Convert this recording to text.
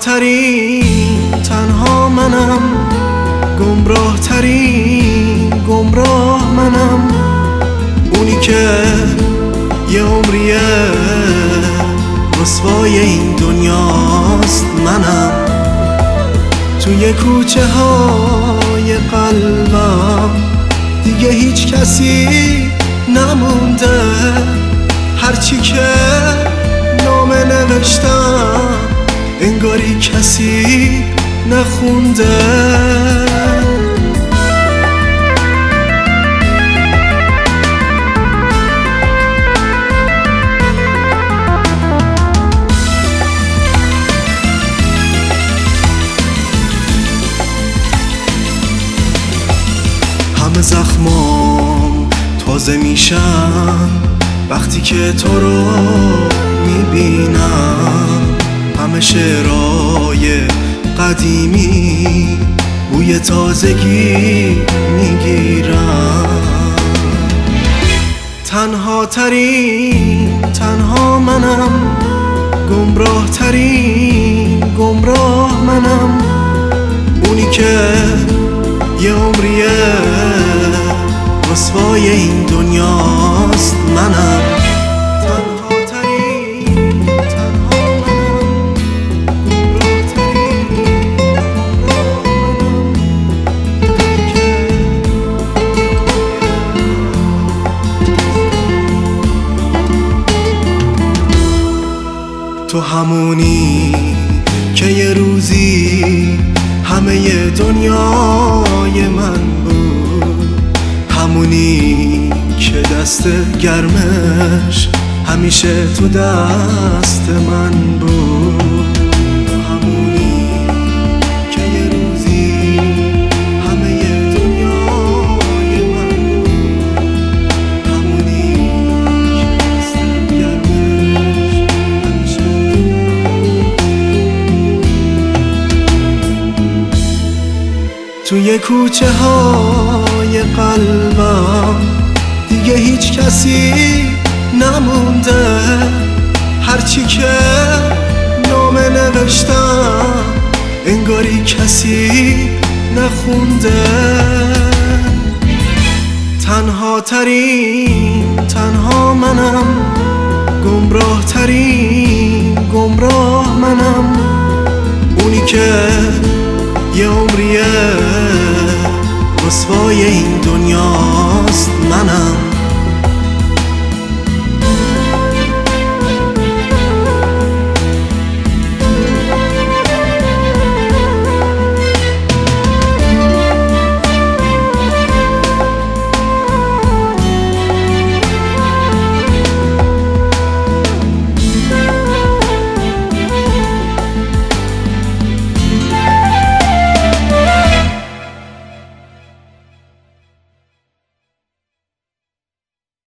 تنها منم، گمراه ترین گمراه منم، اونی که یه عمریه رسوای این دنیاست منم. توی کوچه های قلبم دیگه هیچ کسی نمونده، هرچی که نامه نوشتم انگاری کسی نخونده. همه زخمام تازه میشن وقتی که تو رو میبینم، همه شعرهای قدیمی بوی تازگی میگیرم. تنها منم، گمراه ترین گمراه منم، اونی که یه عمریه رسوای این دنیاست منم. تو همونی که یه روزی همه دنیای من بود، همونی که دست گرمش همیشه تو دست من بود، همونی که یه روزی همه دنیای من بود، همونی که دست گرمش همیشه توی کوچه های قلبم دیگه هیچ کسی نمونده، هرچی که نامه نوشتم انگاری کسی نخونده. تنها منم، گمراه ترین گمراه منم، اونی که یه عمریه رسوای این دنیاست منم.